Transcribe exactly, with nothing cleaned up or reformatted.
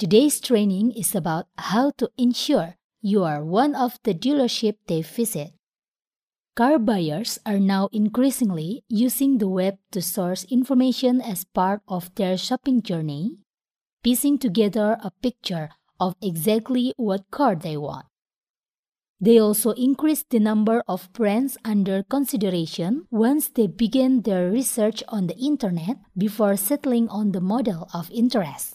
Today's training is about how to ensure you are one of the dealership they visit. Car buyers are now increasingly using the web to source information as part of their shopping journey, piecing together a picture of exactly what car they want. They also increase the number of brands under consideration once they begin their research on the internet before settling on the model of interest.